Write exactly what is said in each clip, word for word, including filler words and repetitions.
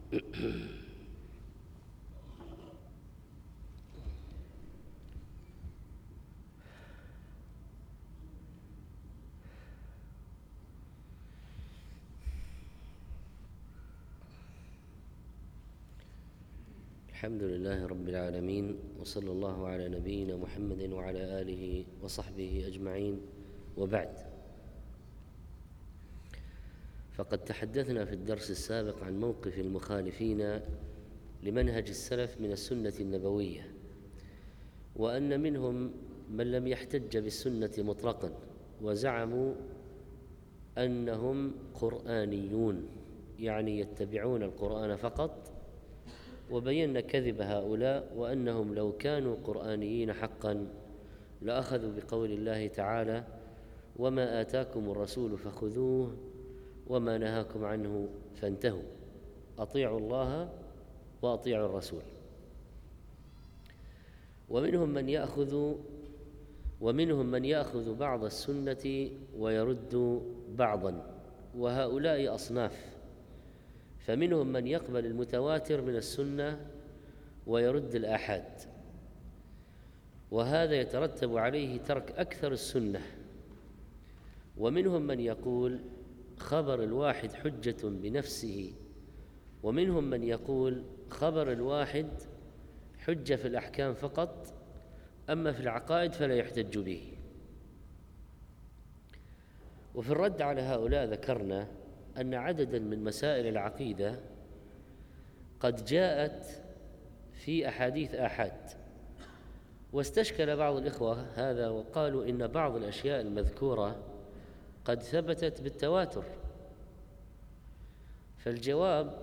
الحمد لله رب العالمين، وصلى الله على نبينا محمد وعلى آله وصحبه أجمعين، وبعد. فقد تحدثنا في الدرس السابق عن موقف المخالفين لمنهج السلف من السنة النبوية، وأن منهم من لم يحتج بالسنة مطلقا وزعموا أنهم قرآنيون، يعني يتبعون القرآن فقط، وبينا كذب هؤلاء، وأنهم لو كانوا قرآنيين حقا لأخذوا بقول الله تعالى: وما آتاكم الرسول فخذوه وما نهاكم عنه فانتهوا، أطيعوا الله وأطيعوا الرسول. ومنهم من يأخذ ومنهم من يأخذ بعض السنة ويرد بعضا، وهؤلاء أصناف. فمنهم من يقبل المتواتر من السنة ويرد الآحاد، وهذا يترتب عليه ترك أكثر السنة. ومنهم من يقول خبر الواحد حجة بنفسه، ومنهم من يقول خبر الواحد حجة في الأحكام فقط، أما في العقائد فلا يحتج به. وفي الرد على هؤلاء ذكرنا أن عدداً من مسائل العقيدة قد جاءت في أحاديث آحاد، واستشكل بعض الإخوة هذا وقالوا إن بعض الأشياء المذكورة قد ثبتت بالتواتر. فالجواب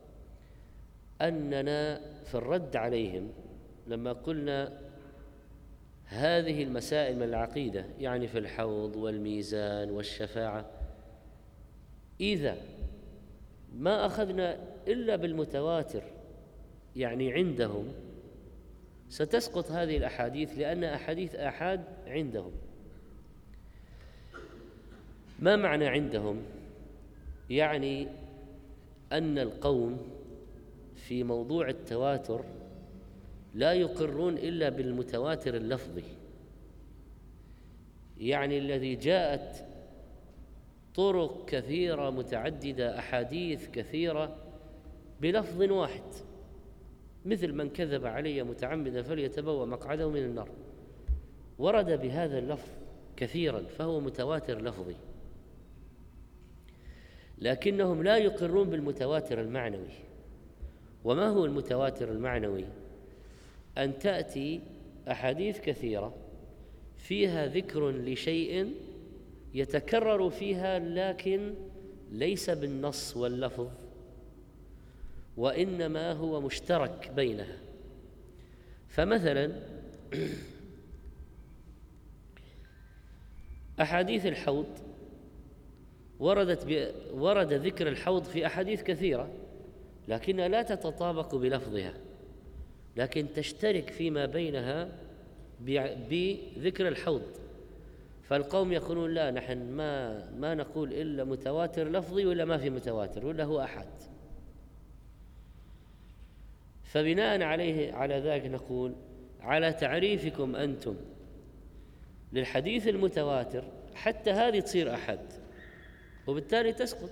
أننا في الرد عليهم لما قلنا هذه المسائل من العقيدة، يعني في الحوض والميزان والشفاعة، إذا ما أخذنا إلا بالمتواتر يعني عندهم ستسقط هذه الأحاديث، لأن أحاديث آحاد عندهم. ما معنى عندهم؟ يعني أن القوم في موضوع التواتر لا يقرون إلا بالمتواتر اللفظي، يعني الذي جاءت طرق كثيرة متعددة، أحاديث كثيرة بلفظ واحد، مثل من كذب علي متعمدا فليتبوأ مقعده من النار، ورد بهذا اللفظ كثيرا، فهو متواتر لفظي. لكنهم لا يقرون بالمتواتر المعنوي. وما هو المتواتر المعنوي؟ أن تأتي أحاديث كثيرة فيها ذكر لشيء يتكرر فيها، لكن ليس بالنص واللفظ، وإنما هو مشترك بينها. فمثلا أحاديث الحوض وردت ب... ورد ذكر الحوض في أحاديث كثيرة، لكنها لا تتطابق بلفظها، لكن تشترك فيما بينها بذكر الحوض. فالقوم يقولون لا، نحن ما ما نقول إلا متواتر لفظي، ولا ما في متواتر، ولا هو أحد. فبناء عليه على ذلك نقول على تعريفكم أنتم للحديث المتواتر حتى هذه تصير أحد، وبالتالي تسقط.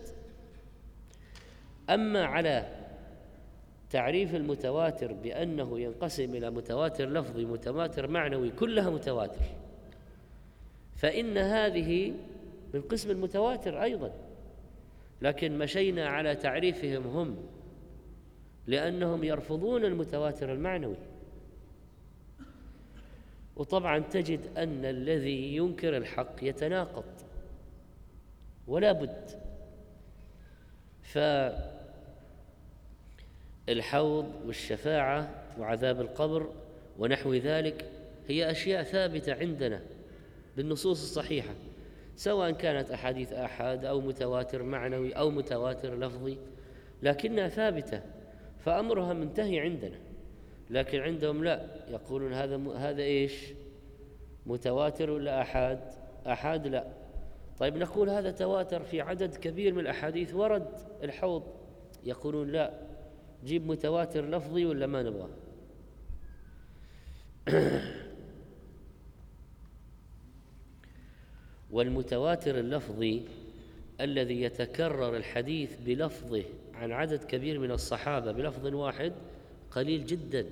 أما على تعريف المتواتر بأنه ينقسم إلى متواتر لفظي متواتر معنوي كلها متواتر، فإن هذه من قسم المتواتر أيضا، لكن مشينا على تعريفهم هم، لأنهم يرفضون المتواتر المعنوي. وطبعا تجد أن الذي ينكر الحق يتناقض ولا بد. فالحوض والشفاعة وعذاب القبر ونحو ذلك هي أشياء ثابتة عندنا بالنصوص الصحيحة، سواء كانت أحاديث آحاد أو متواتر معنوي أو متواتر لفظي، لكنها ثابتة، فأمرها منتهي عندنا. لكن عندهم لا، يقولون هذا م... هذا إيش؟ متواتر ولا آحاد؟ آحاد لا. طيب نقول هذا تواتر في عدد كبير من الأحاديث ورد الحوض، يقولون لا، جيب متواتر لفظي ولا ما نبغاه؟ والمتواتر اللفظي الذي يتكرر الحديث بلفظه عن عدد كبير من الصحابة بلفظ واحد قليل جدا،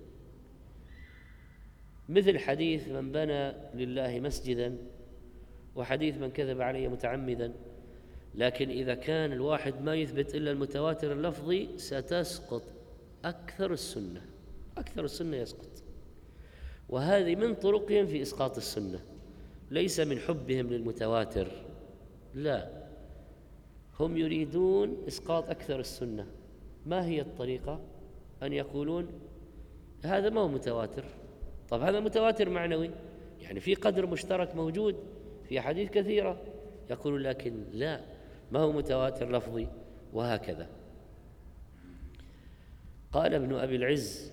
مثل حديث من بنى لله مسجدا وحديث من كذب علي متعمدا. لكن إذا كان الواحد ما يثبت إلا المتواتر اللفظي ستسقط أكثر السنة، أكثر السنة يسقط. وهذه من طرقهم في إسقاط السنة، ليس من حبهم للمتواتر، لا، هم يريدون إسقاط أكثر السنة. ما هي الطريقة؟ أن يقولون هذا ما هو متواتر. طب هذا متواتر معنوي، يعني في قدر مشترك موجود في أحاديث كثيرة، يقولون لكن لا، ما هو متواتر لفظي، وهكذا. قال ابن أبي العز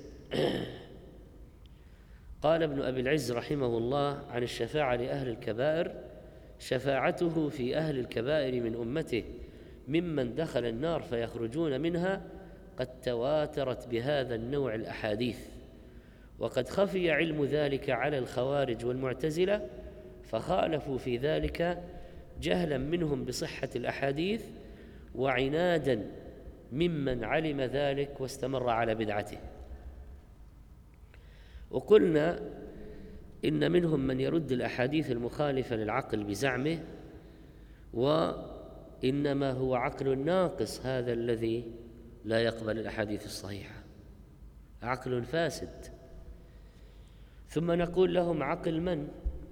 قال ابن أبي العز رحمه الله عن الشفاعة لأهل الكبائر: شفاعته في أهل الكبائر من أمته ممن دخل النار فيخرجون منها قد تواترت بهذا النوع الأحاديث، وقد خفي علم ذلك على الخوارج والمعتزلة فخالفوا في ذلك جهلا منهم بصحة الأحاديث وعنادا ممن علم ذلك واستمر على بدعته. وقلنا إن منهم من يرد الأحاديث المخالفة للعقل بزعمه، وإنما هو عقل ناقص هذا الذي لا يقبل الأحاديث الصحيحة، عقل فاسد. ثم نقول لهم: عقل من؟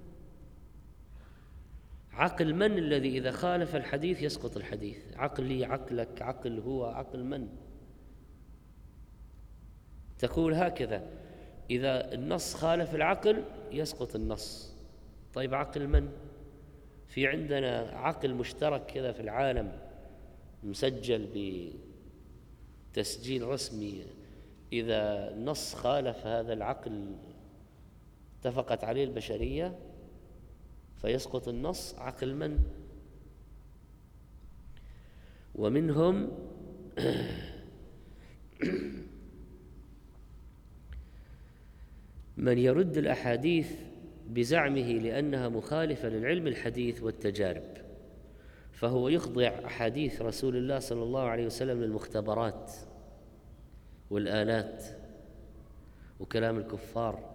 عقل من الذي إذا خالف الحديث يسقط الحديث؟ عقلي، عقلك، عقل هو، عقل من؟ تقول هكذا: إذا النص خالف العقل يسقط النص. طيب عقل من؟ في عندنا عقل مشترك كذا في العالم مسجل بتسجيل رسمي، إذا النص خالف هذا العقل اتفقت عليه البشرية فيسقط النص. عقل من؟ ومنهم من يرد الأحاديث بزعمه لأنها مخالفة للعلم الحديث والتجارب، فهو يخضع أحاديث رسول الله صلى الله عليه وسلم للمختبرات والآلات وكلام الكفار.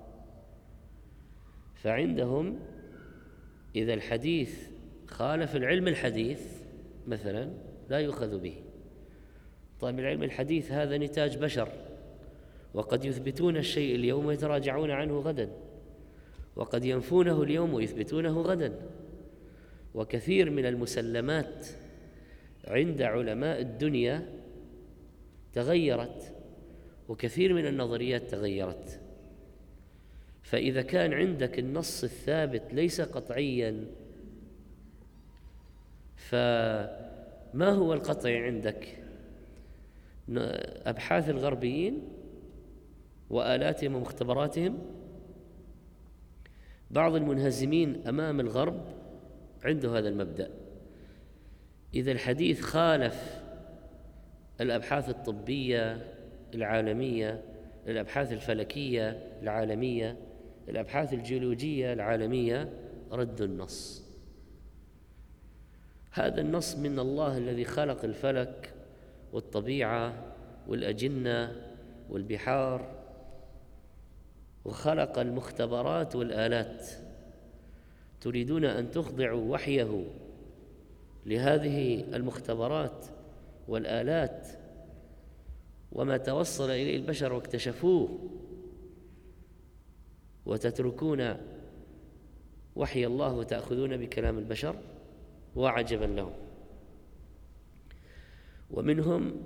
فعندهم إذا الحديث خالف العلم الحديث مثلا لا يؤخذ به. طيب العلم الحديث هذا نتاج بشر، وقد يثبتون الشيء اليوم ويتراجعون عنه غدا، وقد ينفونه اليوم ويثبتونه غدا. وكثير من المسلمات عند علماء الدنيا تغيرت، وكثير من النظريات تغيرت. فإذا كان عندك النص الثابت ليس قطعيا، فما هو القطعي عندك؟ أبحاث الغربيين وآلاتهم ومختبراتهم. بعض المنهزمين أمام الغرب عنده هذا المبدأ: إذا الحديث خالف الأبحاث الطبية العالمية، الأبحاث الفلكية العالمية، الأبحاث الجيولوجية العالمية، رد النص. هذا النص من الله الذي خلق الفلك والطبيعة والأجنة والبحار، وخلق المختبرات والآلات. تريدون أن تخضعوا وحيه لهذه المختبرات والآلات وما توصل إليه البشر واكتشفوه، وتتركون وحي الله وتأخذون بكلام البشر؟ وعجبا لهم. ومنهم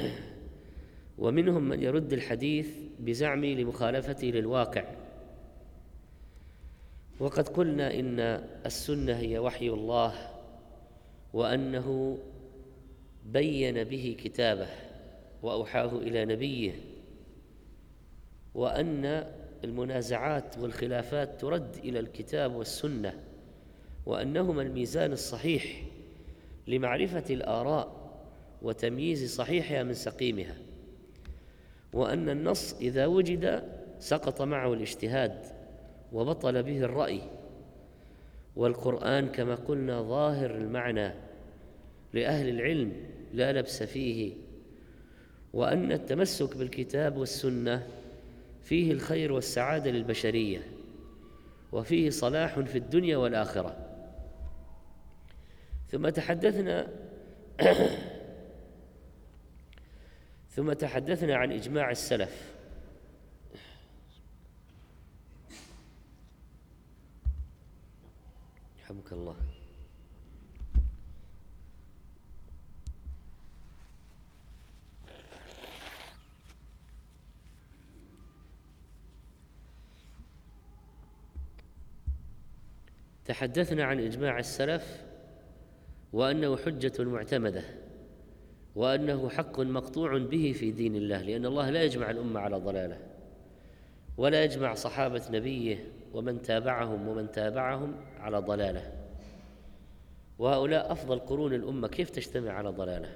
ومنهم من يرد الحديث بزعمه لمخالفته للواقع. وقد قلنا إن السنة هي وحي الله، وأنه بين به كتابه وأوحاه إلى نبيه، وأن المنازعات والخلافات ترد إلى الكتاب والسنة، وأنهما الميزان الصحيح لمعرفة الآراء وتمييز صحيحها من سقيمها. وأن النص إذا وجد سقط معه الاجتهاد وبطل به الرأي، والقرآن كما قلنا ظاهر المعنى لأهل العلم لا لبس فيه، وأن التمسك بالكتاب والسنة فيه الخير والسعادة للبشرية، وفيه صلاح في الدنيا والآخرة. ثم تحدثنا ثم تحدثنا عن إجماع السلف. يرحمك الله. تحدثنا عن إجماع السلف وأنه حجة معتمدة، وأنه حق مقطوع به في دين الله، لأن الله لا يجمع الأمة على ضلالة، ولا يجمع صحابة نبيه ومن تابعهم ومن تابعهم على ضلالة، وهؤلاء أفضل قرون الأمة، كيف تجتمع على ضلالة؟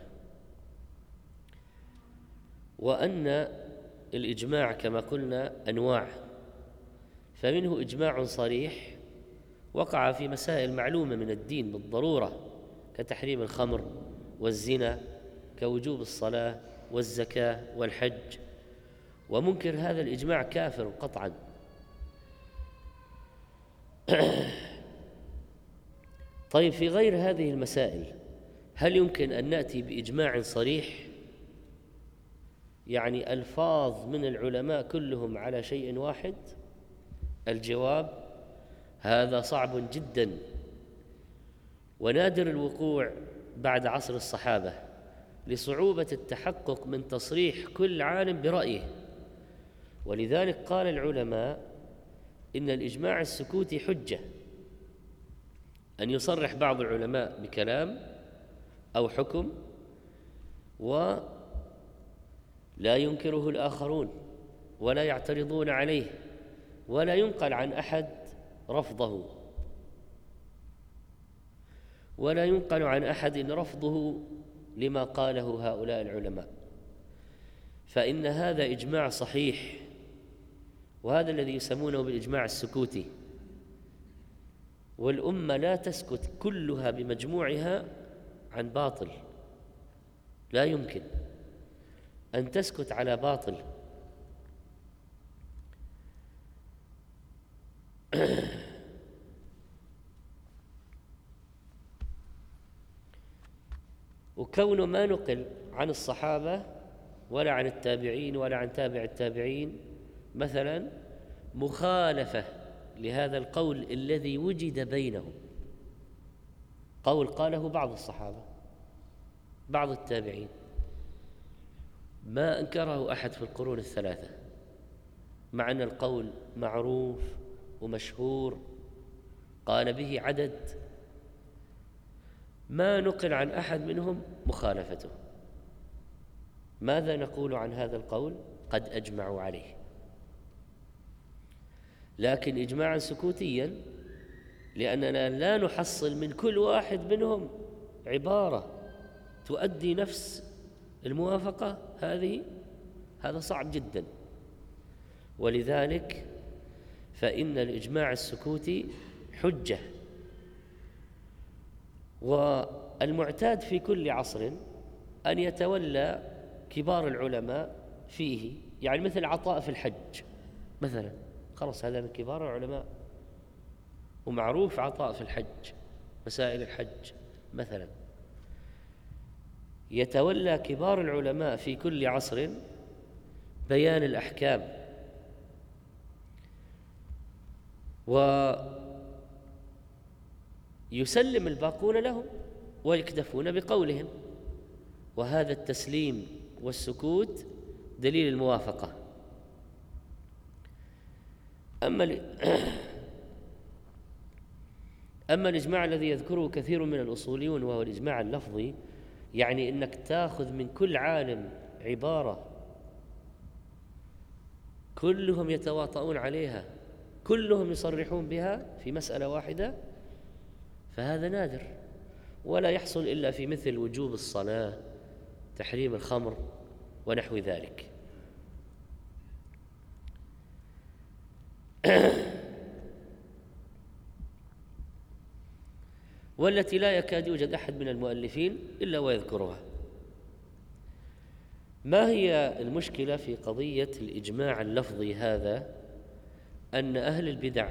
وأن الإجماع كما قلنا أنواع، فمنه إجماع صريح وقع في مسائل معلومة من الدين بالضرورة، كتحريم الخمر والزنا، كوجوب الصلاة والزكاة والحج، ومنكر هذا الإجماع كافر قطعا. طيب، في غير هذه المسائل هل يمكن أن نأتي بإجماع صريح، يعني ألفاظ من العلماء كلهم على شيء واحد؟ الجواب: هذا صعب جدا، ونادر الوقوع بعد عصر الصحابة لصعوبة التحقق من تصريح كل عالم برأيه. ولذلك قال العلماء إن الإجماع السكوتي حجة، أن يصرح بعض العلماء بكلام أو حكم ولا ينكره الآخرون ولا يعترضون عليه، ولا ينقل عن أحد رفضه، ولا ينقل عن أحد رفضه لما قاله هؤلاء العلماء، فإن هذا إجماع صحيح، وهذا الذي يسمونه بالإجماع السكوتي. والأمة لا تسكت كلها بمجموعها عن باطل، لا يمكن أن تسكت على باطل. وكونه ما نقل عن الصحابة ولا عن التابعين ولا عن تابع التابعين مثلا مخالفة لهذا القول الذي وجد بينهم، قول قاله بعض الصحابة بعض التابعين ما أنكره أحد في القرون الثلاثة، مع أن القول معروف ومشهور قال به عدد، ما نقل عن أحد منهم مخالفته. ماذا نقول عن هذا القول؟ قد أجمعوا عليه، لكن إجماعا سكوتيا، لأننا لا نحصل من كل واحد منهم عبارة تؤدي نفس الموافقة، هذه هذا صعب جدا. ولذلك فإن الإجماع السكوتي حجة. والمعتاد في كل عصر أن يتولى كبار العلماء فيه، يعني مثل عطاء في الحج مثلا، خلاص هذا من كبار العلماء ومعروف عطاء في الحج، مسائل الحج مثلا، يتولى كبار العلماء في كل عصر بيان الأحكام، ويسلم الباقون لهم ويكتفون بقولهم، وهذا التسليم والسكوت دليل الموافقة. أما أما الإجماع الذي يذكره كثير من الأصوليون وهو الإجماع اللفظي، يعني إنك تأخذ من كل عالم عبارة كلهم يتواطؤون عليها، كلهم يصرحون بها في مسألة واحدة، فهذا نادر، ولا يحصل إلا في مثل وجوب الصلاة، تحريم الخمر ونحو ذلك. والتي لا يكاد يوجد أحد من المؤلفين إلا ويذكرها. ما هي المشكلة في قضية الإجماع اللفظي هذا؟ أن أهل البدع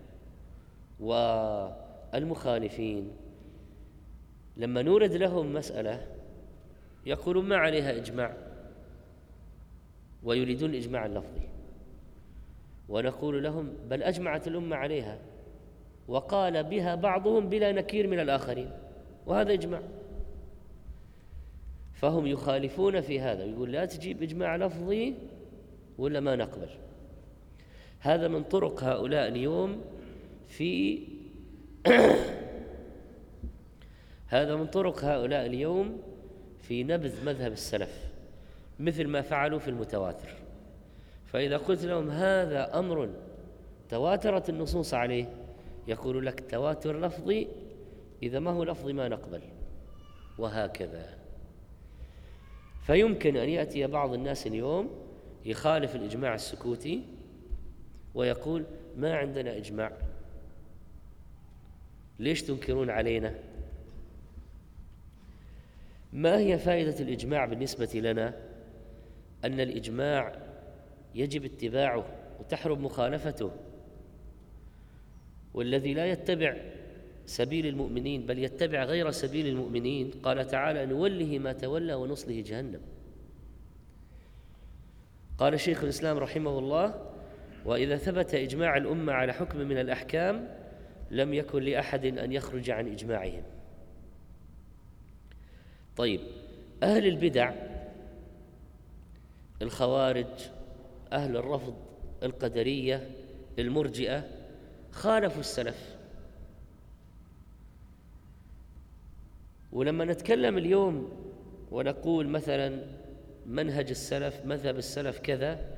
والمخالفين لما نورد لهم مسألة يقولون ما عليها إجماع، ويريدون الإجماع اللفظي، ونقول لهم بل أجمعت الأمة عليها وقال بها بعضهم بلا نكير من الآخرين، وهذا إجماع. فهم يخالفون في هذا، يقول لا تجيب إجماع لفظي ولا ما نقبل. هذا من طرق هؤلاء اليوم في هذا من طرق هؤلاء اليوم في نبذ مذهب السلف، مثل ما فعلوا في المتواتر. فإذا قلت لهم هذا أمر تواترت النصوص عليه، يقول لك تواتر لفظي، إذا ما هو لفظي ما نقبل، وهكذا. فيمكن أن يأتي بعض الناس اليوم يخالف الإجماع السكوتي ويقول ما عندنا إجماع، ليش تنكرون علينا؟ ما هي فائدة الإجماع بالنسبة لنا؟ أن الإجماع يجب اتباعه وتحرم مخالفته، والذي لا يتبع سبيل المؤمنين بل يتبع غير سبيل المؤمنين قال تعالى نوله ما تولى ونصله جهنم. قال شيخ الإسلام رحمه الله وإذا ثبت إجماع الأمة على حكم من الأحكام لم يكن لأحد أن يخرج عن إجماعهم. طيب، أهل البدع الخوارج، أهل الرفض، القدرية، المرجئة خالفوا السلف. ولما نتكلم اليوم ونقول مثلا منهج السلف، مذهب السلف كذا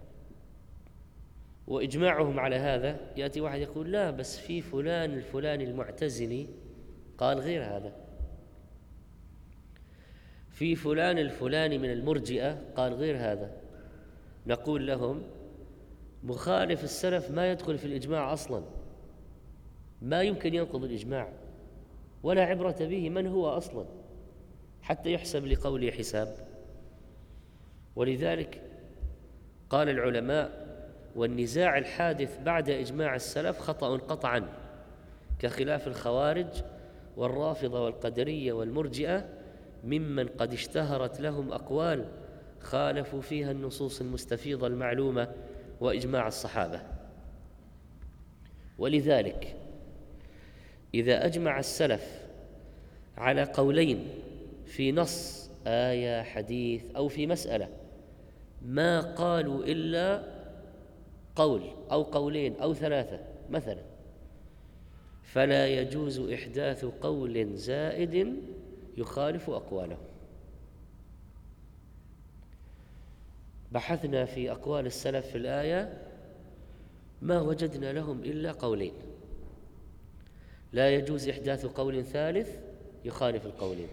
وإجماعهم على هذا، يأتي واحد يقول لا بس في فلان الفلاني المعتزلي قال غير هذا، في فلان الفلاني من المرجئة قال غير هذا. نقول لهم مخالف السلف ما يدخل في الإجماع أصلا، ما يمكن ينقض الإجماع ولا عبرة به من هو أصلا حتى يحسب لقوله حساب. ولذلك قال العلماء والنزاع الحادث بعد إجماع السلف خطأ قطعا، كخلاف الخوارج والرافضة والقدرية والمرجئة ممن قد اشتهرت لهم أقوال خالفوا فيها النصوص المستفيضة المعلومة وإجماع الصحابة. ولذلك إذا أجمع السلف على قولين في نص آية حديث أو في مسألة ما قالوا إلا قول أو قولين أو ثلاثة مثلا، فلا يجوز إحداث قول زائد يخالف أقواله. بحثنا في أقوال السلف في الآية ما وجدنا لهم إلا قولين، لا يجوز إحداث قول ثالث يخالف القولين.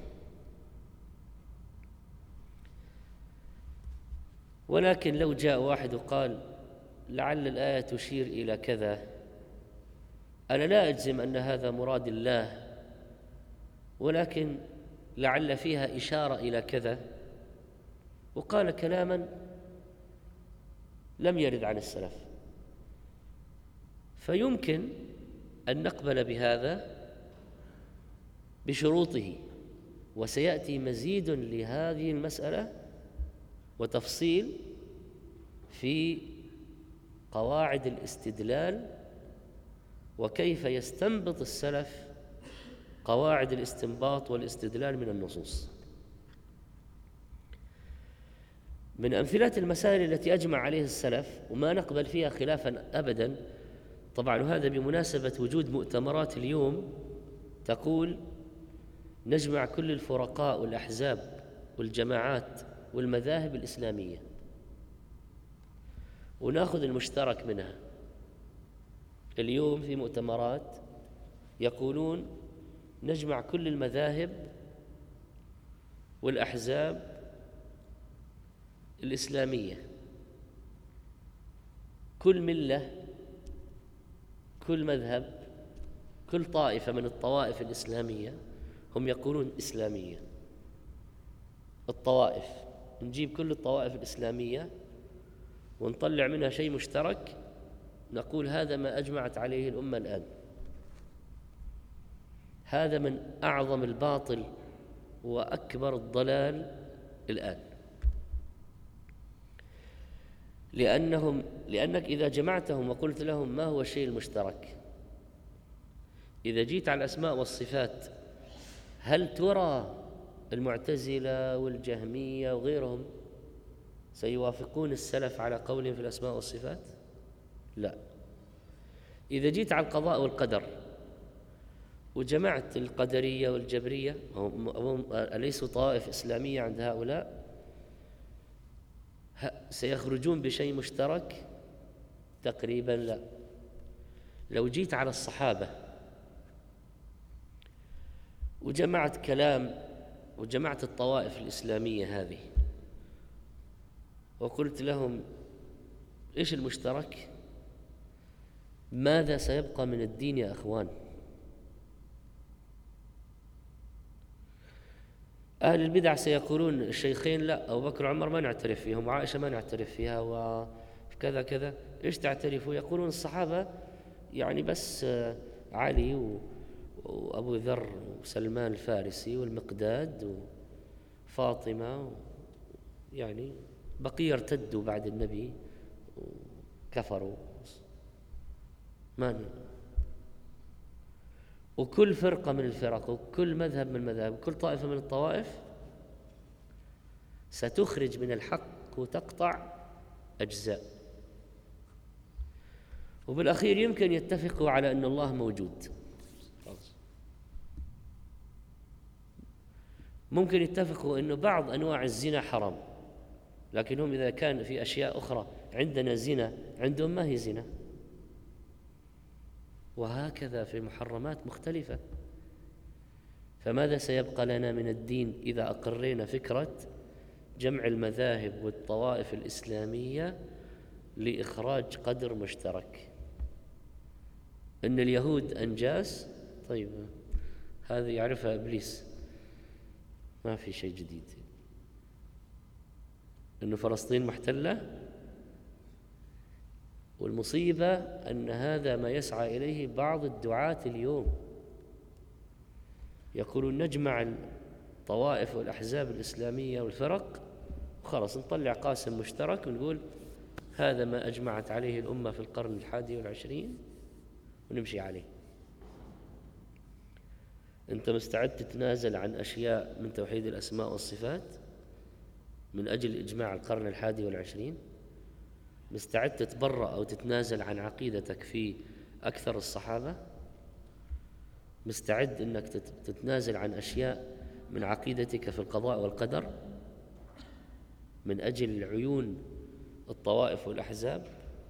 ولكن لو جاء واحد وقال لعل الآية تشير إلى كذا، أنا لا أجزم أن هذا مراد الله، ولكن لعل فيها إشارة إلى كذا، وقال كلاما لم يرد عن السلف، فيمكن أن نقبل بهذا بشروطه. وسيأتي مزيد لهذه المسألة وتفصيل في قواعد الاستدلال وكيف يستنبط السلف قواعد الاستنباط والاستدلال من النصوص. من أمثلة المسائل التي أجمع عليها السلف وما نقبل فيها خلافا أبدا، طبعا هذا بمناسبة وجود مؤتمرات اليوم تقول نجمع كل الفرقاء والأحزاب والجماعات والمذاهب الإسلامية ونأخذ المشترك منها. اليوم في مؤتمرات يقولون نجمع كل المذاهب والأحزاب الإسلامية، كل ملة كل مذهب، كل طائفة من الطوائف الإسلامية هم يقولون إسلامية. الطوائف نجيب كل الطوائف الإسلامية ونطلع منها شيء مشترك، نقول هذا ما أجمعت عليه الأمة الآن. هذا من أعظم الباطل وأكبر الضلال الآن، لأنهم لأنك إذا جمعتهم وقلت لهم ما هو الشيء المشترك، إذا جيت على الأسماء والصفات، هل ترى المعتزلة والجهمية وغيرهم سيوافقون السلف على قولهم في الأسماء والصفات؟ لا. إذا جيت على القضاء والقدر وجمعت القدرية والجبرية، هم أليسوا طائف إسلامية عند هؤلاء؟ سيخرجون بشيء مشترك؟ تقريبا لا. لو جيت على الصحابة وجمعت كلام وجمعت الطوائف الإسلامية هذه وقلت لهم إيش المشترك؟ ماذا سيبقى من الدين يا أخوان؟ أهل البدع سيقولون الشيخين لا، أبو بكر وعمر ما نعترف فيهم، وعائشة ما نعترف فيها، وكذا كذا. إيش تعترفوا؟ يقولون الصحابة يعني بس علي وأبو ذر وسلمان الفارسي والمقداد وفاطمة، يعني بقية ارتدوا بعد النبي وكفروا. ما وكل فرقة من الفرق وكل مذهب من المذاهب وكل طائفة من الطوائف ستخرج من الحق وتقطع أجزاء، وبالأخير يمكن يتفقوا على أن الله موجود. ممكن يتفقوا أنه بعض أنواع الزنا حرام، لكنهم إذا كان في أشياء أخرى عندنا زنا عندهم ما هي زنا، وهكذا في محرمات مختلفة. فماذا سيبقى لنا من الدين إذا أقرينا فكرة جمع المذاهب والطوائف الإسلامية لإخراج قدر مشترك؟ إن اليهود أنجاس، طيب هذه يعرفها إبليس، ما في شيء جديد. إنه فلسطين محتلة، والمصيبة أن هذا ما يسعى إليه بعض الدعاة اليوم، يقولون نجمع الطوائف والأحزاب الإسلامية والفرق وخلاص نطلع قاسم مشترك ونقول هذا ما أجمعت عليه الأمة في القرن الحادي والعشرين ونمشي عليه. أنت مستعد تتنازل عن أشياء من توحيد الأسماء والصفات من أجل إجماع القرن الحادي والعشرين؟ مستعد تتبرأ أو تتنازل عن عقيدتك في أكثر الصحابة؟ مستعد أنك تتنازل عن أشياء من عقيدتك في القضاء والقدر من أجل عيون الطوائف والأحزاب؟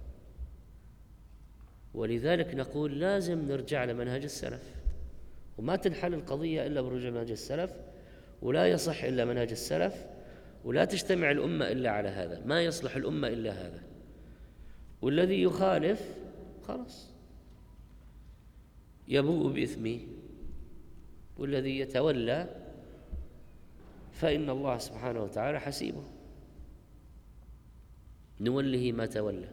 ولذلك نقول لازم نرجع لمنهج السلف، وما تنحل القضية إلا برجوع منهج السلف، ولا يصح إلا منهج السلف، ولا تجتمع الأمة إلا على هذا، ما يصلح الأمة إلا هذا. والذي يخالف خلاص يبوء بإثمه، والذي يتولى فإن الله سبحانه وتعالى حسيبه، نوله ما تولى.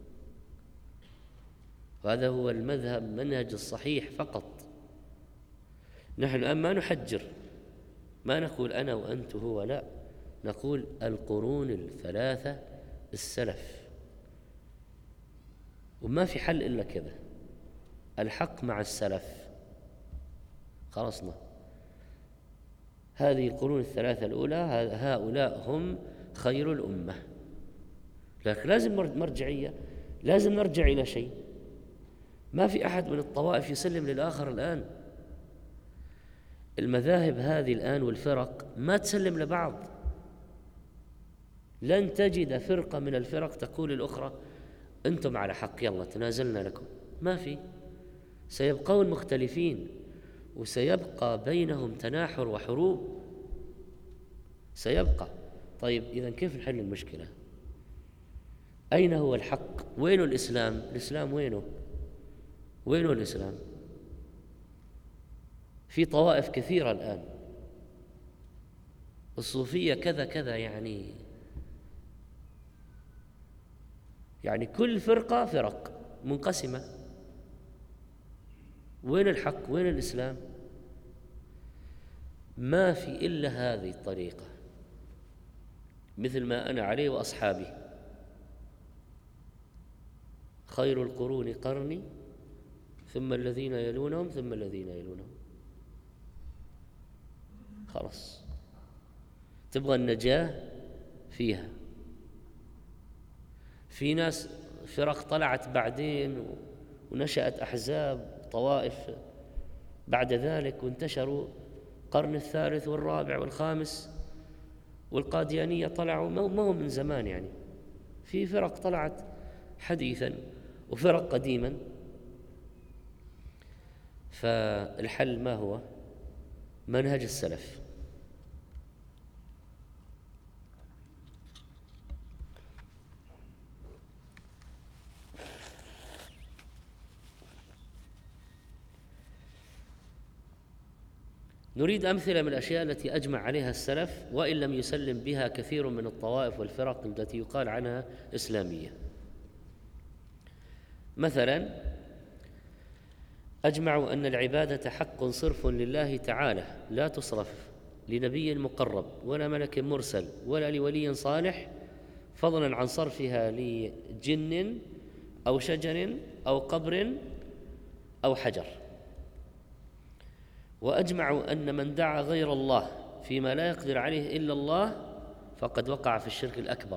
وهذا هو المذهب، منهج الصحيح فقط. نحن الآن ما نحجر، ما نقول أنا وأنت هو، لا، نقول القرون الثلاثة السلف، وما في حل إلا كذا، الحق مع السلف. خلصنا، هذه القرون الثلاثة الأولى هؤلاء هم خير الأمة، لكن لازم مرجعية، لازم نرجع إلى شيء. ما في أحد من الطوائف يسلم للآخر الآن. المذاهب هذه الآن والفرق ما تسلم لبعض، لن تجد فرقة من الفرق تقول الأخرى أنتم على حق يلا تنازلنا لكم، ما في، سيبقون مختلفين وسيبقى بينهم تناحر وحروب، سيبقى. طيب إذن كيف نحل المشكلة؟ أين هو الحق؟ وين الإسلام؟ الإسلام وينه؟ وين هو الإسلام؟ في طوائف كثيرة الآن، الصوفية كذا كذا، يعني يعني كل فرقة فرق منقسمة. وين الحق؟ وين الإسلام؟ ما في إلا هذه الطريقة، مثل ما أنا عليه وأصحابي. خير القرون قرني ثم الذين يلونهم ثم الذين يلونهم. خلاص، تبغى النجاة فيها. في ناس فرق طلعت بعدين ونشأت أحزاب طوائف بعد ذلك، وانتشروا القرن الثالث والرابع والخامس، والقاديانية طلعوا ما هو من زمان، يعني في فرق طلعت حديثا وفرق قديما. فالحل ما هو؟ منهج السلف. نريد أمثلة من الأشياء التي أجمع عليها السلف وإن لم يسلم بها كثير من الطوائف والفرق التي يقال عنها إسلامية. مثلا، أجمعوا أن العبادة حق صرف لله تعالى، لا تصرف لنبي مقرب ولا ملك مرسل ولا لولي صالح، فضلا عن صرفها لجن أو شجر أو قبر أو حجر. وأجمعوا أن من دعا غير الله فيما لا يقدر عليه إلا الله فقد وقع في الشرك الأكبر.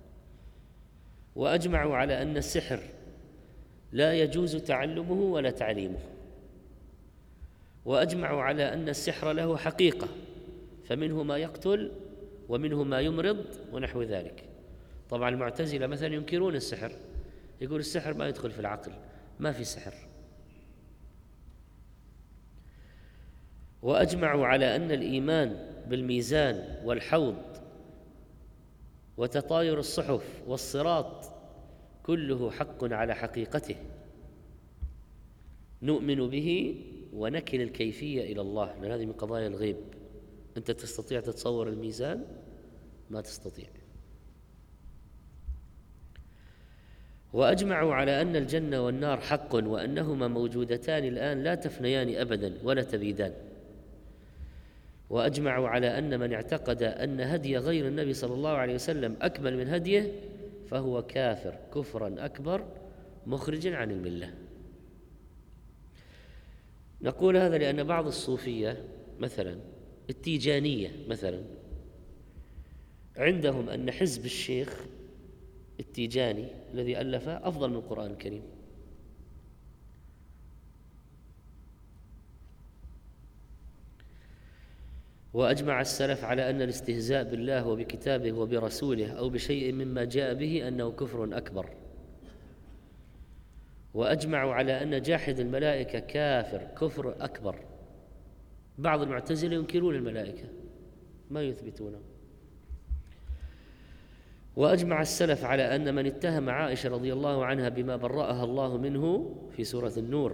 وأجمعوا على أن السحر لا يجوز تعلمه ولا تعليمه. وأجمعوا على أن السحر له حقيقة، فمنه ما يقتل ومنه ما يمرض ونحو ذلك. طبعا المعتزلة مثلا ينكرون السحر، يقول السحر ما يدخل في العقل، ما في سحر. وأجمعوا على أن الإيمان بالميزان والحوض وتطاير الصحف والصراط كله حق على حقيقته، نؤمن به ونكل الكيفية إلى الله، لأن هذه من قضايا الغيب. أنت تستطيع تتصور الميزان؟ ما تستطيع. وأجمعوا على أن الجنة والنار حق، وأنهما موجودتان الآن لا تفنيان أبدا ولا تبيدان. وأجمعوا على أن من اعتقد أن هدي غير النبي صلى الله عليه وسلم أكمل من هديه فهو كافر كفرا أكبر مخرجا عن الملة. نقول هذا لأن بعض الصوفية مثلا التيجانية مثلا عندهم أن حزب الشيخ التيجاني الذي ألفه أفضل من القرآن الكريم. وأجمع السلف على أن الاستهزاء بالله وبكتابه وبرسوله أو بشيء مما جاء به أنه كفر أكبر. وأجمعوا على أن جاحد الملائكة كافر كفر أكبر. بعض المعتزلة ينكرون الملائكة ما يثبتونه. وأجمع السلف على أن من اتهم عائشة رضي الله عنها بما برأها الله منه في سورة النور،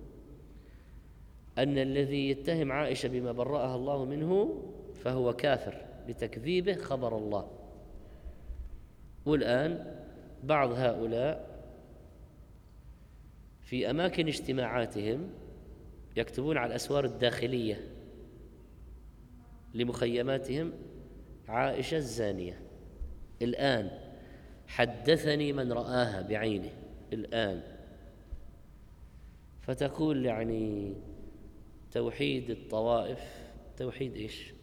أن الذي يتهم عائشة بما برأها الله منه فهو كافر بتكذيبه خبر الله. والآن بعض هؤلاء في أماكن اجتماعاتهم يكتبون على الأسوار الداخلية لمخيماتهم عائشة الزانية. الآن حدثني من رآها بعينه الآن. فتقول يعني توحيد الطوائف توحيد إيش؟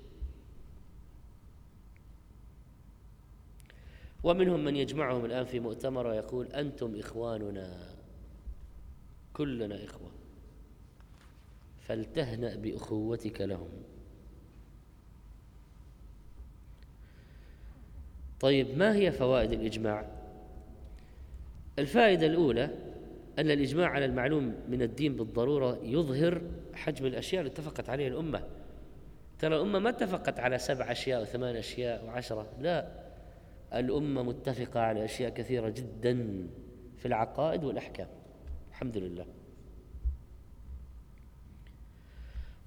ومنهم من يجمعهم الآن في مؤتمر ويقول أنتم إخواننا، كلنا إخوة، فلتهنأ بأخوتك لهم. طيب، ما هي فوائد الإجماع؟ الفائدة الأولى أن الإجماع على المعلوم من الدين بالضرورة يظهر حجم الأشياء اللي اتفقت عليها الأمة. ترى الأمة ما اتفقت على سبع أشياء وثمان أشياء وعشرة، لا، الأمة متفقة على أشياء كثيرة جدا في العقائد والأحكام، الحمد لله.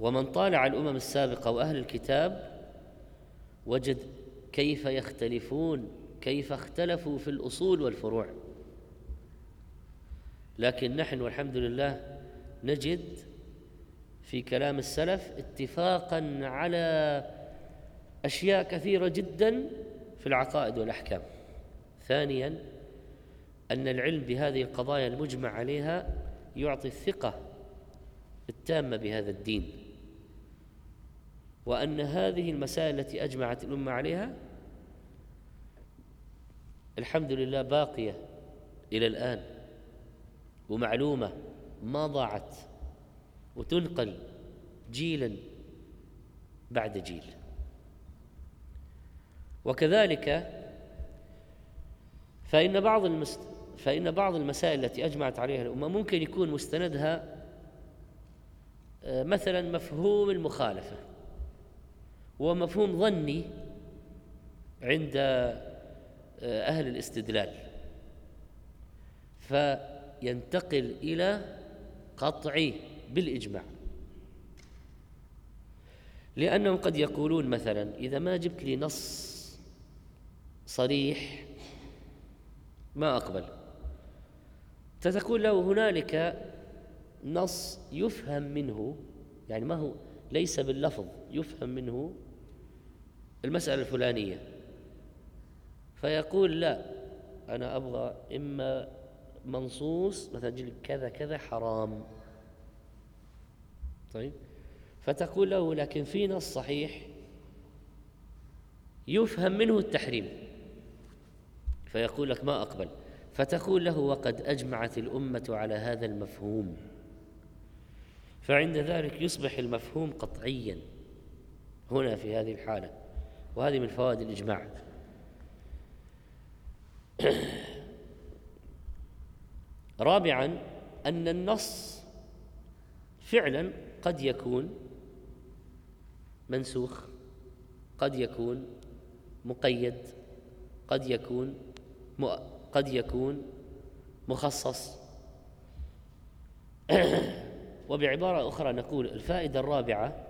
ومن طالع الأمم السابقة وأهل الكتاب وجد كيف يختلفون، كيف اختلفوا في الأصول والفروع. لكن نحن والحمد لله نجد في كلام السلف اتفاقا على أشياء كثيرة جدا في العقائد والأحكام. ثانيا، أن العلم بهذه القضايا المجمع عليها يعطي الثقة التامة بهذا الدين، وأن هذه المسائل التي أجمعت الأمة عليها الحمد لله باقية إلى الآن ومعلومة ما ضاعت، وتنقل جيلا بعد جيل. وكذلك فإن بعض المس... فإن بعض المسائل التي أجمعت عليها الأمة ممكن يكون مستندها مثلا مفهوم المخالفة، ومفهوم ظني عند أهل الاستدلال، فينتقل إلى قطعي بالإجماع. لأنهم قد يقولون مثلا إذا ما جبت لي نص صريح ما أقبل، فتقول له هنالك نص يفهم منه، يعني ما هو ليس باللفظ، يفهم منه المسألة الفلانية، فيقول لا أنا أبغى إما منصوص مثلا كذا كذا حرام. طيب، فتقول له لكن في نص صحيح يفهم منه التحريم، فيقول لك ما أقبل، فتقول له وقد أجمعت الأمة على هذا المفهوم، فعند ذلك يصبح المفهوم قطعيا هنا في هذه الحالة، وهذه من فوائد الإجماع. رابعا، أن النص فعلا قد يكون منسوخ، قد يكون مقيد، قد يكون م... قد يكون مخصص. وبعبارة أخرى نقول الفائدة الرابعة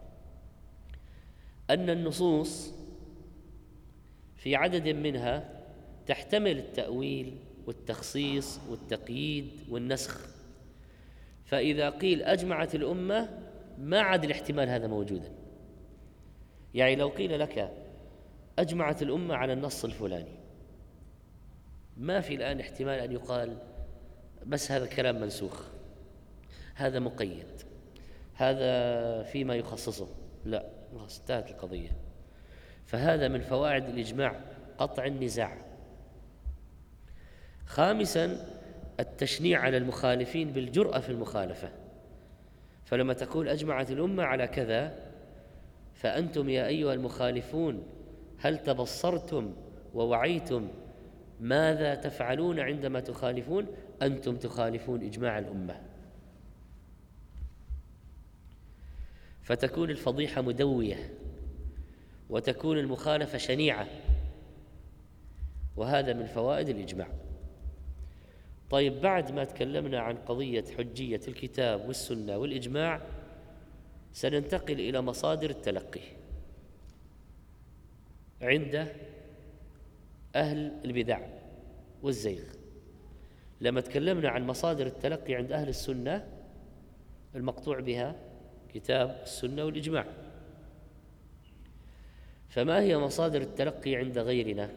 أن النصوص في عدد منها تحتمل التأويل والتخصيص والتقييد والنسخ، فإذا قيل أجمعت الأمة ما عاد الاحتمال هذا موجودا. يعني لو قيل لك أجمعت الأمة على النص الفلاني، ما في الآن احتمال أن يقال بس هذا كلام منسوخ، هذا مقيد، هذا فيما يخصصه، لا، انتهت القضية. فهذا من فوائد الإجماع قطع النزاع. خامسا، التشنيع على المخالفين بالجرأة في المخالفة، فلما تقول أجمعت الأمة على كذا، فأنتم يا أيها المخالفون هل تبصرتم ووعيتم ماذا تفعلون عندما تخالفون؟ أنتم تخالفون إجماع الأمة. فتكون الفضيحة مدوية، وتكون المخالفة شنيعة، وهذا من فوائد الإجماع. طيب، بعد ما تكلمنا عن قضية حجية الكتاب والسنة والإجماع، سننتقل إلى مصادر التلقي عند أهل البدع والزيغ. لما تكلمنا عن مصادر التلقي عند أهل السنة المقطوع بها كتاب السنة والإجماع، فما هي مصادر التلقي عند غيرنا؟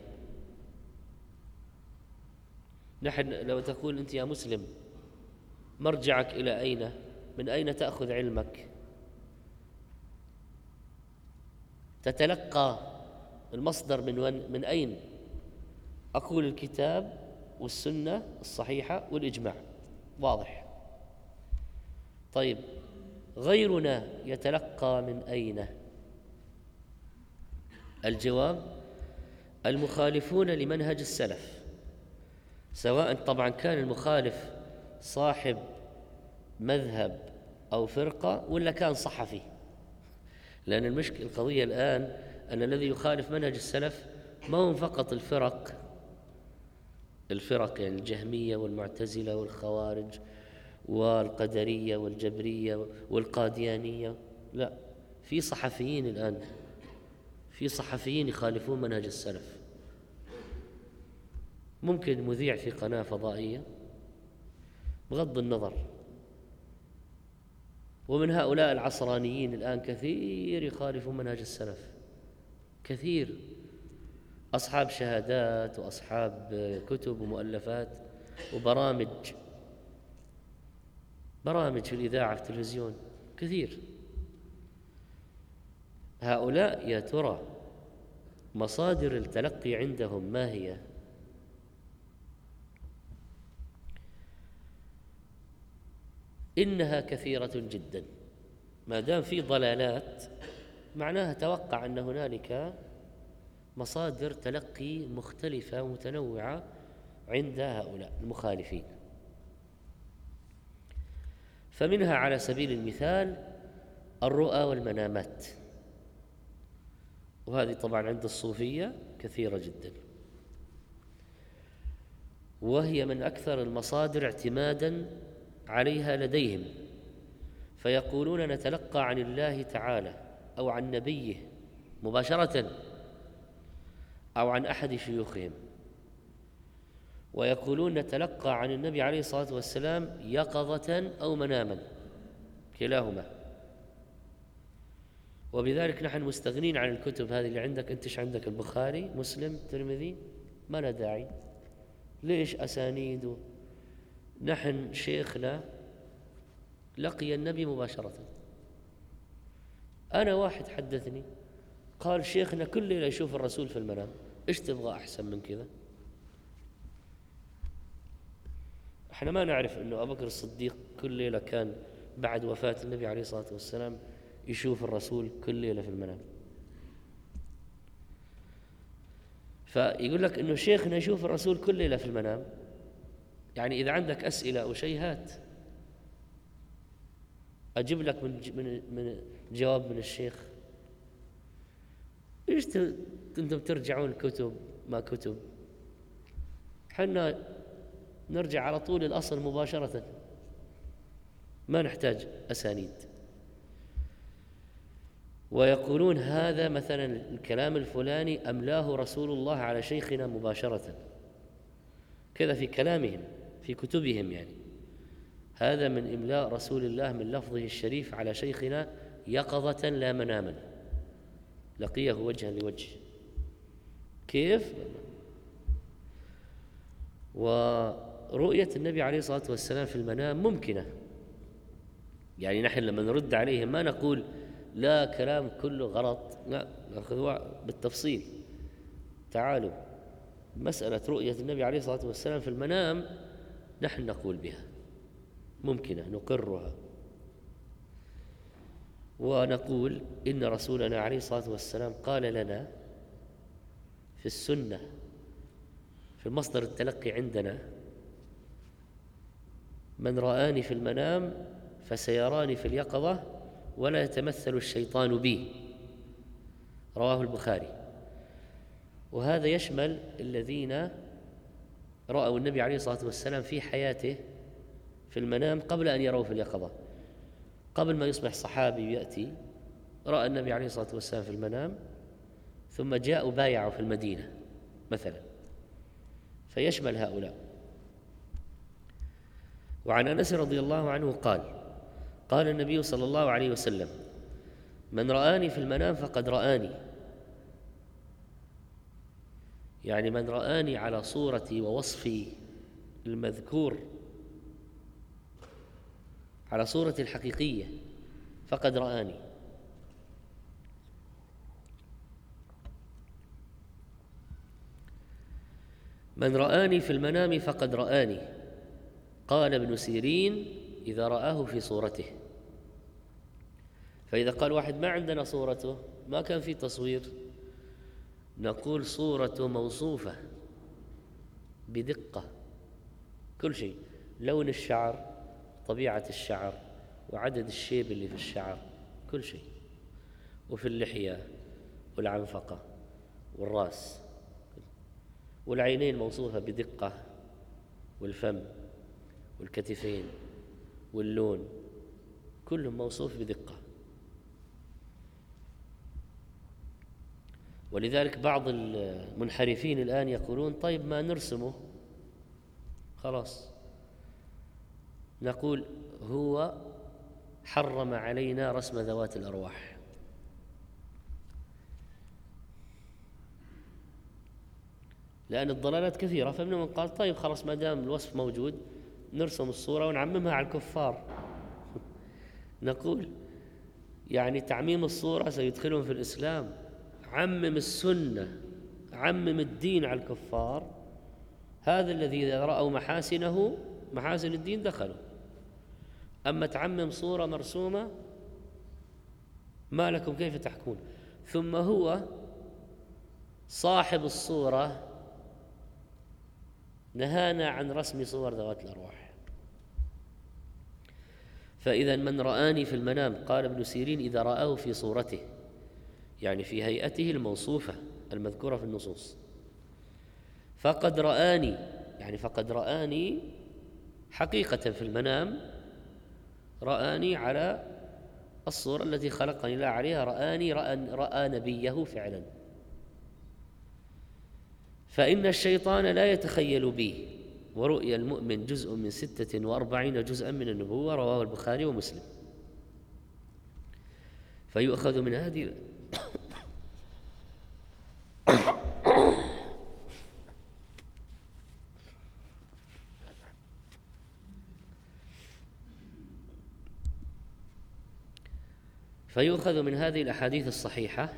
نحن لو تقول أنت يا مسلم مرجعك إلى أين؟ من أين تأخذ علمك؟ تتلقى المصدر من ون من أين؟ أقول الكتاب والسنة الصحيحة والإجماع، واضح. طيب، غيرنا يتلقى من أين؟ الجواب: المخالفون لمنهج السلف، سواء طبعا كان المخالف صاحب مذهب أو فرقة ولا كان صحفي، لأن المشكلة القضية الآن أن الذي يخالف منهج السلف ما هم فقط الفرق الفرق يعني الجهمية والمعتزلة والخوارج والقدرية والجبرية والقاديانية لا، في صحفيين الآن، في صحفيين يخالفون منهج السلف. ممكن مذيع في قناة فضائية بغض النظر. ومن هؤلاء العصرانيين الآن كثير يخالفون منهج السلف، كثير، أصحاب شهادات وأصحاب كتب ومؤلفات وبرامج برامج في الإذاعة في التلفزيون كثير. هؤلاء يا ترى مصادر التلقي عندهم ما هي؟ إنها كثيرة جدا. ما دام في ضلالات معناها توقع أن هنالك مصادر تلقي مختلفة ومتنوعة عند هؤلاء المخالفين. فمنها على سبيل المثال الرؤى والمنامات، وهذه طبعا عند الصوفية كثيرة جدا، وهي من أكثر المصادر اعتمادا عليها لديهم. فيقولون نتلقى عن الله تعالى أو عن نبيه مباشرة أو عن أحد شيوخهم، ويقولون نتلقى عن النبي عليه الصلاة والسلام يقظة أو مناما، كلاهما. وبذلك نحن مستغنين عن الكتب هذه اللي عندك. أنت إيش عندك؟ البخاري، مسلم، الترمذي، ما له داعي. ليش أسانيد؟ نحن شيخنا لقي النبي مباشرة. أنا واحد حدثني قال شيخنا كل ليلة يشوف الرسول في المنام. إيش تبغى أحسن من كذا؟ احنا ما نعرف أنه أبو بكر الصديق كل ليلة كان بعد وفاة النبي عليه الصلاة والسلام يشوف الرسول كل ليلة في المنام. فيقول لك أنه شيخنا يشوف الرسول كل ليلة في المنام. يعني إذا عندك أسئلة أو شيء هات أجيب لك من من من جواب من الشيخ. إيش أنتم ترجعون كتب ما كتب؟ حنا نرجع على طول الأصل مباشرة، ما نحتاج أسانيد. ويقولون هذا مثلا الكلام الفلاني أملاه رسول الله على شيخنا مباشرة، كذا في كلامهم في كتبهم. يعني هذا من إملاء رسول الله من لفظه الشريف على شيخنا يقظة لا مناما، لقيه وجها لوجه. كيف؟ ورؤية النبي عليه الصلاة والسلام في المنام ممكنة. يعني نحن لما نرد عليهم ما نقول لا كلام كله غلط، لا، نأخذه بالتفصيل. تعالوا، مسألة رؤية النبي عليه الصلاة والسلام في المنام نحن نقول بها ممكنة، نقرها، ونقول إن رسولنا عليه الصلاة والسلام قال لنا في السنة في مصدر التلقي عندنا: من رآني في المنام فسيراني في اليقظة ولا يتمثل الشيطان بي. رواه البخاري. وهذا يشمل الذين رأوا النبي عليه الصلاة والسلام في حياته في المنام قبل أن يروه في اليقظة. قبل ما يصبح صحابي يأتي رأى النبي عليه الصلاة والسلام في المنام، ثم جاء بايعه في المدينة مثلا، فيشمل هؤلاء. وعن أنس رضي الله عنه قال: قال النبي صلى الله عليه وسلم: من رآني في المنام فقد رآني. يعني من رآني على صورتي ووصفي المذكور، على صورتي الحقيقية، فقد رآني. من رآني في المنام فقد رآني. قال ابن سيرين: إذا رآه في صورته. فإذا قال واحد ما عندنا صورته، ما كان في تصوير، نقول صورته موصوفة بدقة، كل شيء، لون الشعر، طبيعة الشعر، وعدد الشيب اللي في الشعر، كل شيء، وفي اللحية والعنفقة والرأس، والعينين موصوفة بدقة، والفم والكتفين واللون كلهم موصوف بدقة. ولذلك بعض المنحرفين الآن يقولون طيب ما نرسمه خلاص. نقول هو حرم علينا رسم ذوات الأرواح، لأن الضلالات كثيرة، فمنهم من قال طيب خلاص ما دام الوصف موجود نرسم الصورة ونعممها على الكفار. نقول يعني تعميم الصورة سيدخلهم في الإسلام، عمم السنة عمم الدين على الكفار، هذا الذي إذا رأوا محاسنه محاسن الدين دخلوا. أما تعمم صورة مرسومة ما لكم كيف تحكون؟ ثم هو صاحب الصورة نهانا عن رسم صور ذوات الأرواح. فإذا من رآني في المنام، قال ابن سيرين إذا رآه في صورته، يعني في هيئته الموصوفة المذكورة في النصوص، فقد رآني، يعني فقد رآني حقيقة في المنام، رآني على الصورة التي خلقني الله عليها، رآني رأى, رأى نبيه فعلا. فإن الشيطان لا يتخيل بي، ورؤيا المؤمن جزء من ستة وأربعين جزءا من النبوة، رواه البخاري ومسلم. فيؤخذ من هذه فيؤخذ من هذه الأحاديث الصحيحة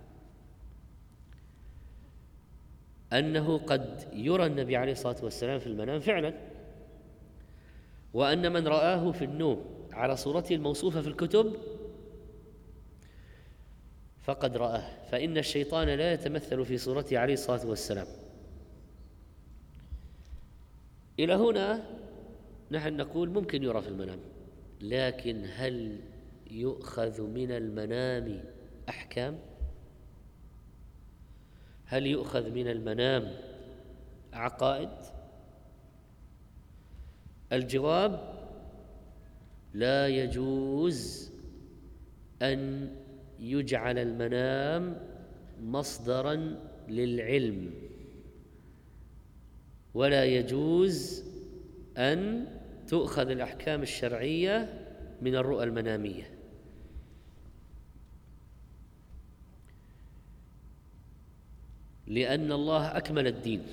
أنه قد يرى النبي عليه الصلاة والسلام في المنام فعلا، وأن من رآه في النوم على صورته الموصوفة في الكتب فقد رآه، فإن الشيطان لا يتمثل في صورته عليه الصلاة والسلام. إلى هنا نحن نقول ممكن يرى في المنام، لكن هل يؤخذ من المنام أحكام؟ هل يؤخذ من المنام عقائد؟ الجواب لا يجوز أن يجعل المنام مصدراً للعلم، ولا يجوز أن تؤخذ الأحكام الشرعية من الرؤى المنامية. لأن الله أكمل الدين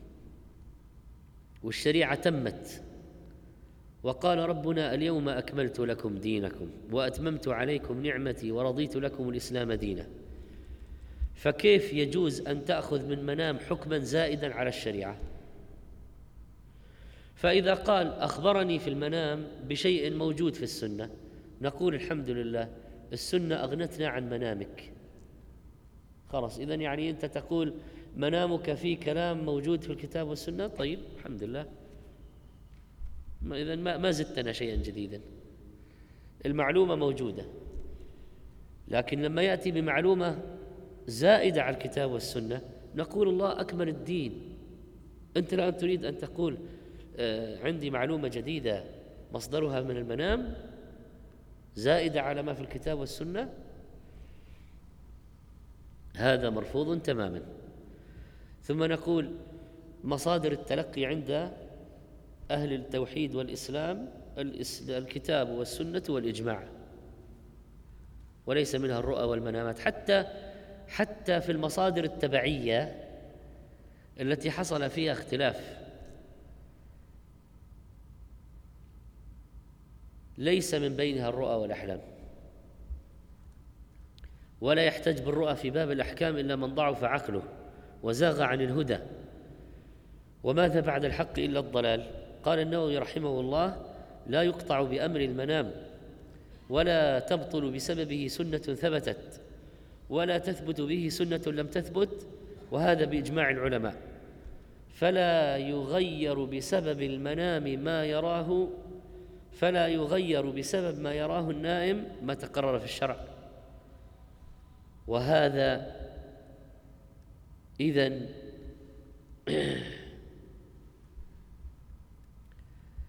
والشريعة تمت، وقال ربنا اليوم أكملت لكم دينكم وأتممت عليكم نعمتي ورضيت لكم الإسلام دينا. فكيف يجوز أن تأخذ من منام حكما زائدا على الشريعة؟ فإذا قال أخبرني في المنام بشيء موجود في السنة، نقول الحمد لله السنة أغنتنا عن منامك، خلاص. إذن يعني أنت تقول منامك في كلام موجود في الكتاب والسنة، طيب الحمد لله، إذن ما زدتنا شيئا جديدا، المعلومة موجودة. لكن لما يأتي بمعلومة زائدة على الكتاب والسنة نقول الله أكمل الدين. أنت الآن تريد أن تقول آه عندي معلومة جديدة مصدرها من المنام زائدة على ما في الكتاب والسنة، هذا مرفوض تماما. ثم نقول مصادر التلقي عند أهل التوحيد والإسلام الكتاب والسنة والإجماع، وليس منها الرؤى والمنامات. حتى حتى في المصادر التبعية التي حصل فيها اختلاف ليس من بينها الرؤى والأحلام، ولا يحتج بالرؤى في باب الأحكام إلا من ضعف عقله وزاغ عن الهدى، وماذا بعد الحق إلا الضلال. قال النووي رحمه الله لا يقطع بأمر المنام، ولا تبطل بسببه سنة ثبتت، ولا تثبت به سنة لم تثبت، وهذا بإجماع العلماء. فلا يغير بسبب المنام ما يراه فلا يغير بسبب ما يراه النائم ما تقرر في الشرع. وهذا إذن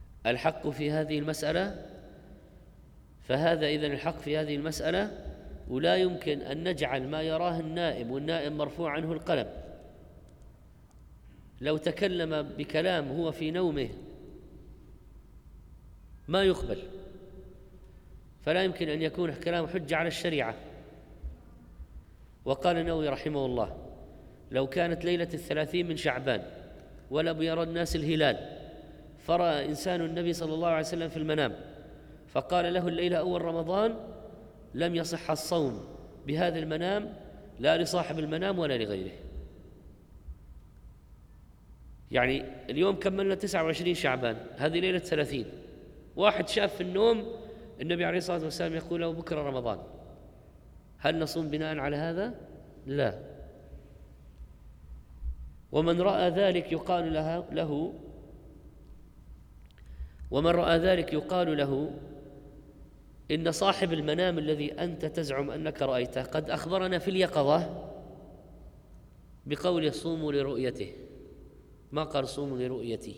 الحق في هذه المسألة، فهذا إذن الحق في هذه المسألة ولا يمكن أن نجعل ما يراه النائم والنائم مرفوع عنه القلم. لو تكلم بكلام هو في نومه ما يقبل، فلا يمكن أن يكون كلام حجة على الشريعة. وقال النووي رحمه الله: لو كانت ليلة الثلاثين من شعبان ولم يرى الناس الهلال، فرأى إنسان النبي صلى الله عليه وسلم في المنام فقال له الليلة أول رمضان، لم يصح الصوم بهذا المنام لا لصاحب المنام ولا لغيره. يعني اليوم كملنا تسعة وعشرين شعبان، هذه ليلة ثلاثين، واحد شاف في النوم النبي عليه الصلاة والسلام يقول له بكرة رمضان، هل نصوم بناء على هذا؟ لا. ومن رأى ذلك يقال له, له ومن رأى ذلك يقال له إن صاحب المنام الذي أنت تزعم أنك رأيته قد أخبرنا في اليقظة بقول صوموا لرؤيته، ما قال صوموا لرؤيتي.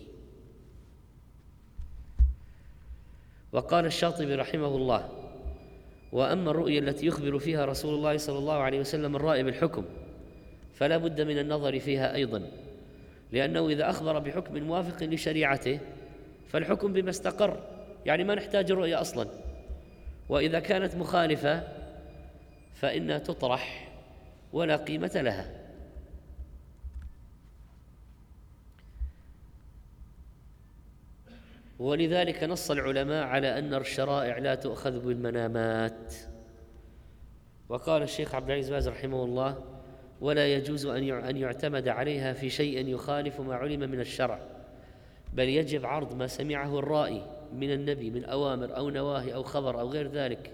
وقال الشاطبي رحمه الله: وأما الرؤيا التي يخبر فيها رسول الله صلى الله عليه وسلم الرائي بالحكم فلا بد من النظر فيها أيضا، لأنه إذا أخبر بحكم موافق لشريعته فالحكم بما استقر، يعني ما نحتاج الرؤيا أصلا. وإذا كانت مخالفة فإنها تطرح ولا قيمة لها. ولذلك نص العلماء على أن الشرائع لا تؤخذ بالمنامات. وقال الشيخ عبد العزيز باز رحمه الله: ولا يجوز أن يعتمد عليها في شيء يخالف ما علم من الشرع، بل يجب عرض ما سمعه الرائي من النبي من أوامر أو نواهي أو خبر أو غير ذلك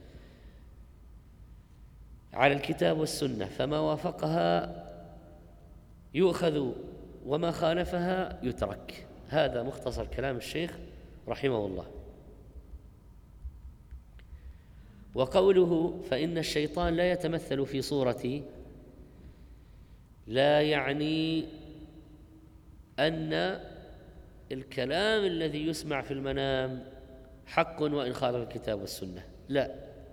على الكتاب والسنة، فما وافقها يؤخذ وما خالفها يترك. هذا مختصر كلام الشيخ رحمه الله. وقوله فإن الشيطان لا يتمثل في صورتي لا يعني أن الكلام الذي يسمع في المنام حق وإن خالف الكتاب والسنة، لا.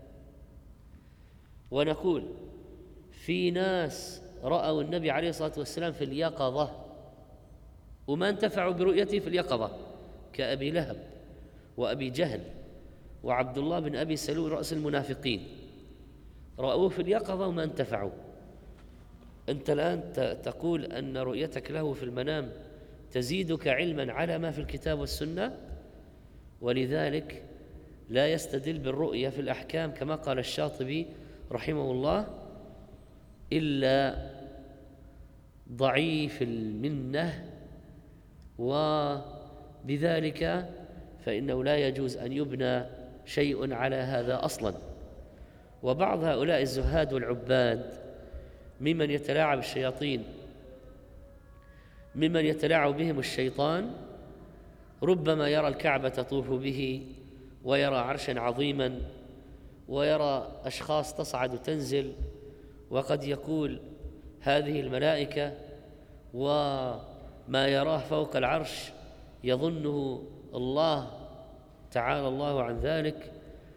ونقول في ناس رأوا النبي عليه الصلاة والسلام في اليقظة وما انتفعوا برؤيته في اليقظة، كأبي لهب وأبي جهل وعبد الله بن أبي سلول رأس المنافقين، رأوه في اليقظة وما انتفعوا. أنت الآن تقول أن رؤيتك له في المنام تزيدك علما على ما في الكتاب والسنة، ولذلك لا يستدل بالرؤية في الأحكام كما قال الشاطبي رحمه الله إلا ضعيف المنة، وبذلك فإنه لا يجوز أن يبنى شيء على هذا أصلا. وبعض هؤلاء الزهاد والعباد ممن يتلاعب الشياطين ممن يتلاعب بهم الشيطان ربما يرى الكعبة تطوف به ويرى عرشا عظيما ويرى أشخاص تصعد وتنزل، وقد يقول هذه الملائكة، وما يراه فوق العرش يظنه الله تعالى الله عن ذلك،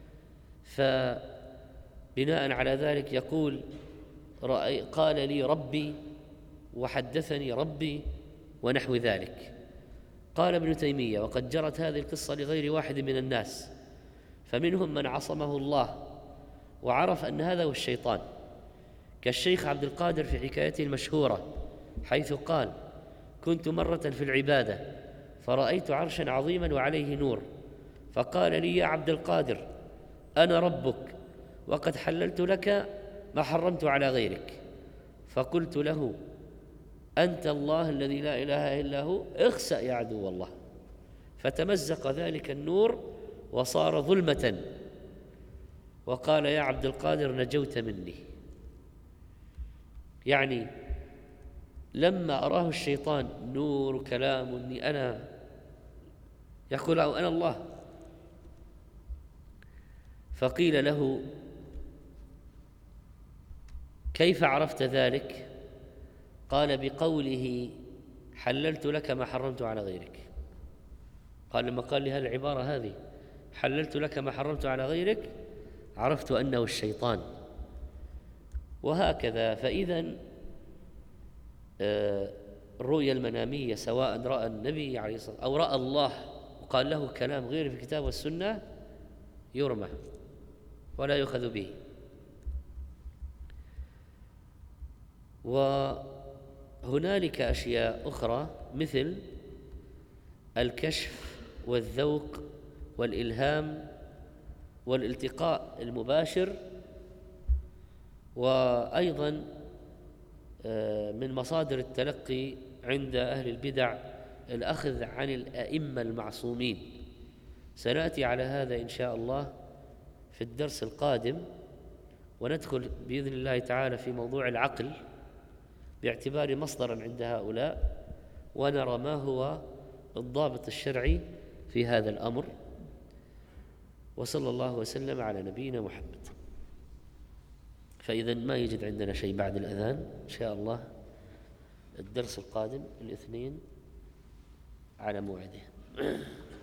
فبناء على ذلك يقول قال لي ربي وحدثني ربي ونحو ذلك. قال ابن تيمية: وقد جرت هذه القصة لغير واحد من الناس، فمنهم من عصمه الله وعرف أن هذا هو الشيطان، كالشيخ عبد القادر في حكايته المشهورة حيث قال: كنت مرة في العبادة فرأيت عرشا عظيما وعليه نور، فقال لي: يا عبد القادر أنا ربك وقد حللت لك ما حرمت على غيرك. فقلت له: أنت الله الذي لا إله إلا هو، اخسأ يا عدو الله. فتمزق ذلك النور وصار ظلمة، وقال: يا عبد القادر نجوت مني. يعني لما أراه الشيطان نور كلام إني أنا، يقول أو أنا الله، فقيل له: كيف عرفت ذلك؟ قال: بقوله حللت لك ما حرمت على غيرك. قال لما قال لي هذه العبارة هذه حللت لك ما حرمت على غيرك عرفت أنه الشيطان وهكذا. فإذا الرؤيا المنامية سواء رأى النبي عليه الصلاة والسلام أو رأى الله وقال له كلام غير في الكتاب والسنة يرمى ولا يؤخذ به. وهنالك أشياء أخرى مثل الكشف والذوق والإلهام والالتقاء المباشر، وأيضا من مصادر التلقي عند أهل البدع الأخذ عن الأئمة المعصومين. سنأتي على هذا إن شاء الله في الدرس القادم، وندخل بإذن الله تعالى في موضوع العقل باعتبار مصدرا عند هؤلاء، ونرى ما هو الضابط الشرعي في هذا الأمر. وصلى الله وسلم على نبينا محمد. فإذا ما يوجد عندنا شيء بعد الأذان إن شاء الله. الدرس القادم الاثنين على موعده.